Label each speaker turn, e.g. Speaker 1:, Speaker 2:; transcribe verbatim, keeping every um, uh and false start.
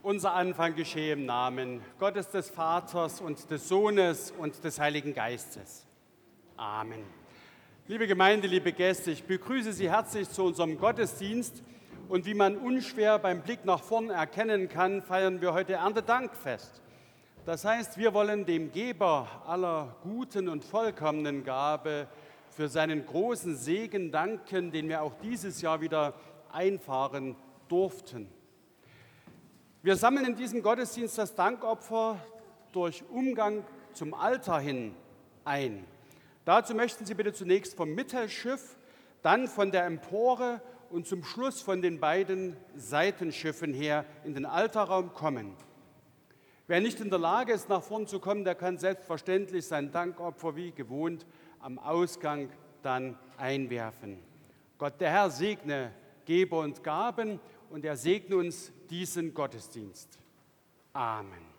Speaker 1: Unser Anfang geschehe im Namen Gottes des Vaters und des Sohnes und des Heiligen Geistes. Amen. Liebe Gemeinde, liebe Gäste, ich begrüße Sie herzlich zu unserem Gottesdienst. Und wie man unschwer beim Blick nach vorn erkennen kann, feiern wir heute Erntedankfest. Das heißt, wir wollen dem Geber aller guten und vollkommenen Gabe für seinen großen Segen danken, den wir auch dieses Jahr wieder einfahren durften. Wir sammeln in diesem Gottesdienst das Dankopfer durch Umgang zum Altar hin ein. Dazu möchten Sie bitte zunächst vom Mittelschiff, dann von der Empore und zum Schluss von den beiden Seitenschiffen her in den Altarraum kommen. Wer nicht in der Lage ist, nach vorn zu kommen, der kann selbstverständlich sein Dankopfer wie gewohnt am Ausgang dann einwerfen. Gott, der Herr, segne Geber und Gaben und er segne uns diesen Gottesdienst. Amen.